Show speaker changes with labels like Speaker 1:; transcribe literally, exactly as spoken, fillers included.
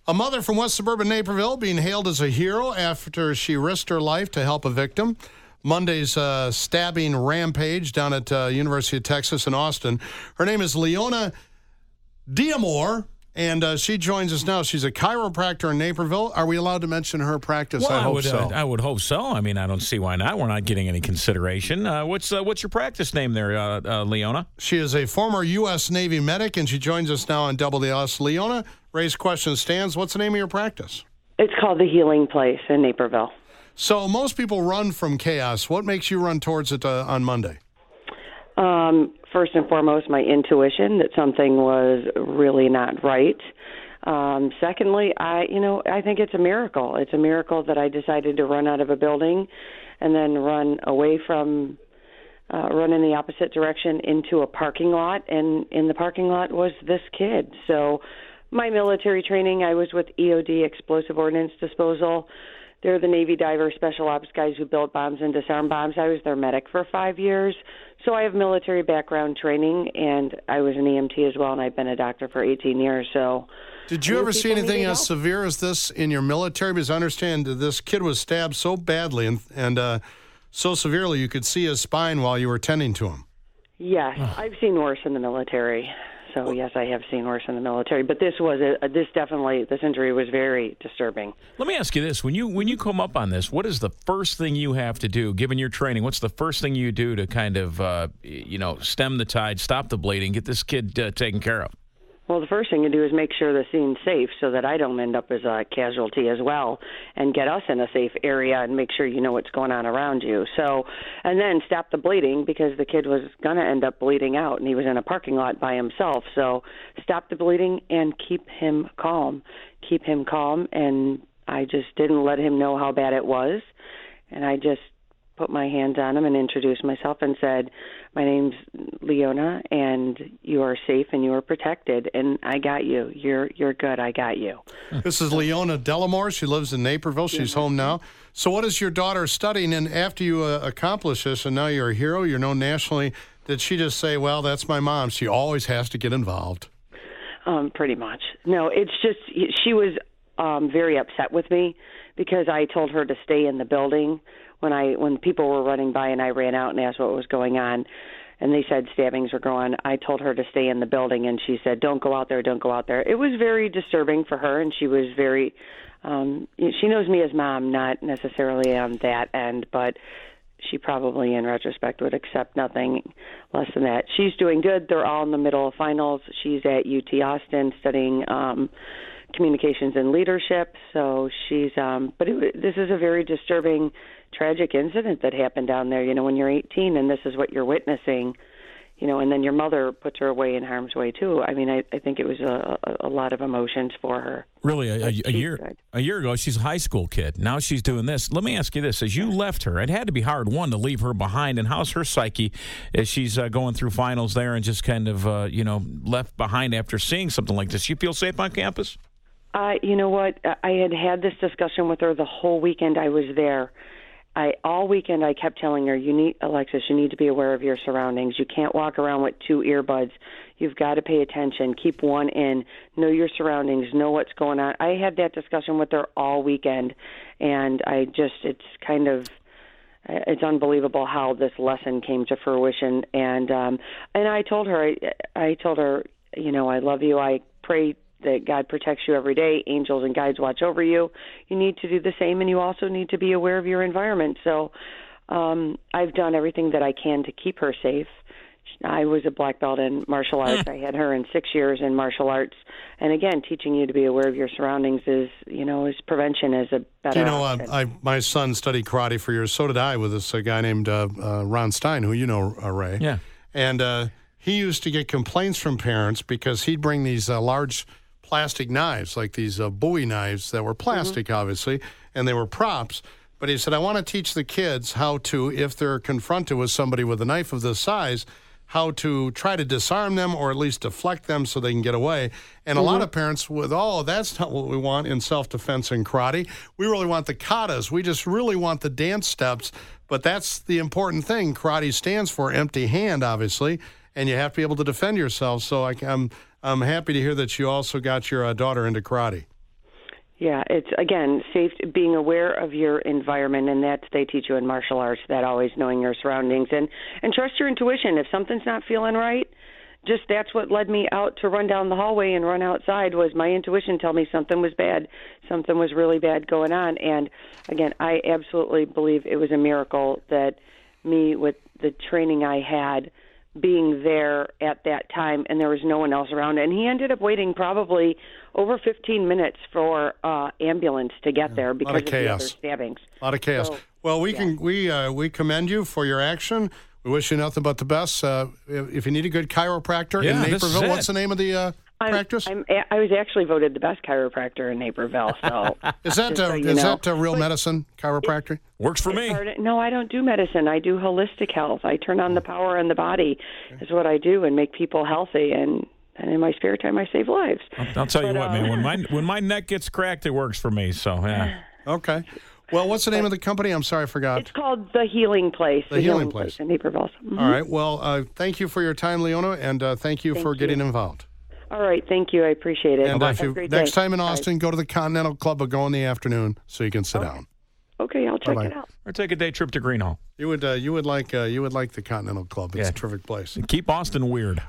Speaker 1: A mother from West Suburban Naperville being hailed as a hero after she risked her life to help a victim. Monday's uh, stabbing rampage down at uh, University of Texas in Austin. Her name is Leona Diamore, and uh, she joins us now. She's a chiropractor in Naperville. Are we allowed to mention her practice?
Speaker 2: Well,
Speaker 1: I hope
Speaker 2: I would,
Speaker 1: so.
Speaker 2: uh, I would hope so. I mean, I don't see why not. We're not getting any consideration. Uh, what's uh, what's your practice name there, uh, uh, Leona?
Speaker 1: She is a former U S Navy medic, and she joins us now on W L S. Leona, raise question stands. What's the name of your practice?
Speaker 3: It's called The Healing Place in Naperville.
Speaker 1: So most people run from chaos. What makes you run towards it uh, on Monday?
Speaker 3: Um, first and foremost, my intuition that something was really not right. Um, secondly, I, you know, I think it's a miracle. It's a miracle that I decided to run out of a building and then run away from, uh, run in the opposite direction into a parking lot. And in the parking lot was this kid. So my military training, I was with E O D, Explosive Ordnance Disposal. They're the Navy diver special ops guys who build bombs and disarm bombs. I was their medic for five years. So I have military background training, and I was an E M T as well, and I've been a doctor for eighteen years. So,
Speaker 1: did you ever see anything as severe as this in your military? Because I understand that this kid was stabbed so badly and, and uh, so severely you could see his spine while you were tending to him.
Speaker 3: Yes, I've seen worse in the military. So, yes, I have seen worse in the military. But this was a, this definitely, this injury was very disturbing.
Speaker 2: Let me ask you this. When you when you come up on this, what is the first thing you have to do, given your training? What's the first thing you do to kind of, uh, you know, stem the tide, stop the bleeding, get this kid uh, taken care of?
Speaker 3: Well, the first thing to do is make sure the scene's safe so that I don't end up as a casualty as well, and get us in a safe area and make sure you know what's going on around you. So, and then stop the bleeding because the kid was going to end up bleeding out, and he was in a parking lot by himself. So stop the bleeding and keep him calm. Keep him calm, and I just didn't let him know how bad it was, and I just put my hands on him and introduced myself and said, my name's Leona, and you are safe and you are protected, and I got you. You're you're good. I got you.
Speaker 1: This is Leona Diamore. She lives in Naperville. She's yeah. home now. So what is your daughter studying? And after you uh, accomplish this, and now you're a hero, you're known nationally, did she just say, well, that's my mom. She always has to get involved?
Speaker 3: Um, pretty much. No, it's just she was um, very upset with me because I told her to stay in the building when I when people were running by, and I ran out and asked what was going on, and they said stabbings were going on. I told her to stay in the building, and she said, don't go out there, don't go out there. It was very disturbing for her, and she was very, um, she knows me as mom, not necessarily on that end, but she probably in retrospect would accept nothing less than that. She's doing good. They're all in the middle of finals. She's at U T Austin studying um, communications and leadership. So she's, um, but it, this is a very disturbing, tragic incident that happened down there. You know, when you're eighteen and this is what you're witnessing, you know, and then your mother puts her away in harm's way too. I mean, I, I think it was a, a, a lot of emotions for her.
Speaker 2: Really, a, a, a year good. a year ago, she's a high school kid. Now she's doing this. Let me ask you this: as you left her, it had to be hard, one, to leave her behind, and how's her psyche as she's uh, going through finals there and just kind of, uh, you know, left behind after seeing something like this? She feel safe on campus?
Speaker 3: Uh, you know what? I had had this discussion with her the whole weekend I was there. I all weekend I kept telling her, you need, Alexis, you need to be aware of your surroundings. You can't walk around with two earbuds. You've got to pay attention. Keep one in. Know your surroundings. Know what's going on. I had that discussion with her all weekend, and I just, it's kind of, it's unbelievable how this lesson came to fruition. And um, and I told her, I, I told her, you know, I love you. I pray that God protects you every day. Angels and guides watch over you. You need to do the same, and you also need to be aware of your environment. So um, I've done everything that I can to keep her safe. I was a black belt in martial arts. I had her in six years in martial arts. And again, teaching you to be aware of your surroundings is, you know, is prevention is a better
Speaker 1: You know, uh,
Speaker 3: option.
Speaker 1: I, my son studied karate for years. So did I with this uh, guy named uh, uh, Ron Stein, who you know, uh, Ray.
Speaker 2: Yeah.
Speaker 1: And uh, he used to get complaints from parents because he'd bring these uh, large plastic knives, like these uh, Bowie knives that were plastic, mm-hmm. obviously, and they were props. But he said, I want to teach the kids how to, if they're confronted with somebody with a knife of this size, how to try to disarm them or at least deflect them so they can get away. And mm-hmm. a lot of parents with, oh, that's not what we want in self-defense and karate. We really want the katas. We just really want the dance steps. But that's the important thing. Karate stands for empty hand, obviously, and you have to be able to defend yourself. So I, I'm I'm happy to hear that you also got your uh, daughter into karate.
Speaker 3: Yeah, it's, again, safe, being aware of your environment, and that they teach you in martial arts, that always knowing your surroundings, and, and trust your intuition. If something's not feeling right, just that's what led me out to run down the hallway and run outside, was my intuition tell me something was bad, something was really bad going on. And, again, I absolutely believe it was a miracle that me, with the training I had, being there at that time, and there was no one else around. And he ended up waiting probably over fifteen minutes for uh, ambulance to get yeah, there because of, of the other stabbings.
Speaker 1: A lot of chaos. So, well, we yeah. can we uh, we commend you for your action. We wish you nothing but the best. Uh, if you need a good chiropractor
Speaker 2: yeah,
Speaker 1: in Naperville, what's the name of the uh,
Speaker 3: I'm,
Speaker 1: practice?
Speaker 3: I'm, I was actually voted the best chiropractor in Naperville. So
Speaker 1: is that uh, so is know. that uh, real but medicine chiropractic?
Speaker 2: Works for me.
Speaker 3: Of, no, I don't do medicine. I do holistic health. I turn on the power in the body. Is what I do, and make people healthy. And, and in my spare time, I save lives.
Speaker 2: I'll, I'll tell
Speaker 3: but,
Speaker 2: you what,
Speaker 3: uh,
Speaker 2: man. When my when my neck gets cracked, it works for me. So yeah.
Speaker 1: Okay. Well, what's the name of the company? I'm sorry, I forgot.
Speaker 3: It's called The Healing Place.
Speaker 1: The, the Healing, Healing Place.
Speaker 3: Place in Naperville. Mm-hmm.
Speaker 1: All right. Well, uh, thank you for your time, Leona, and uh, thank you
Speaker 3: thank
Speaker 1: for
Speaker 3: you.
Speaker 1: getting involved.
Speaker 3: All right. Thank you. I appreciate it.
Speaker 1: And uh, if you, next
Speaker 3: day.
Speaker 1: time in Austin, right. go to the Continental Club, but go in the afternoon so you can sit
Speaker 3: okay.
Speaker 1: down.
Speaker 3: Okay, I'll check
Speaker 1: Bye-bye.
Speaker 3: it out.
Speaker 2: Or take a day trip to Greenhall.
Speaker 1: You would, uh, you would like, uh, you would like the Continental Club. It's
Speaker 2: yeah.
Speaker 1: a terrific place.
Speaker 2: Keep Austin weird.